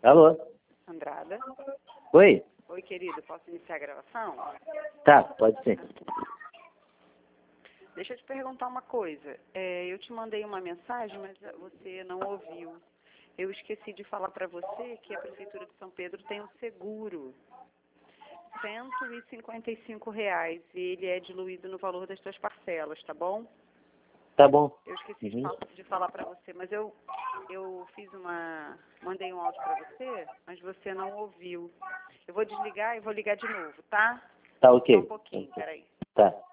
Alô? Andrada. Oi? Oi, querido, posso iniciar a gravação? Tá, pode ser. Deixa eu te perguntar uma coisa. Eu te mandei uma mensagem, mas você não ouviu. Eu esqueci de falar para você que a Prefeitura de São Pedro tem um seguro. R$ 155, e ele é diluído no valor das suas parcelas, tá bom? Tá bom. Eu esqueci de falar para você, mas eu mandei um áudio para você, mas você não ouviu. Eu vou desligar e vou ligar de novo, tá? Tá ok. Só um pouquinho, peraí. Tá.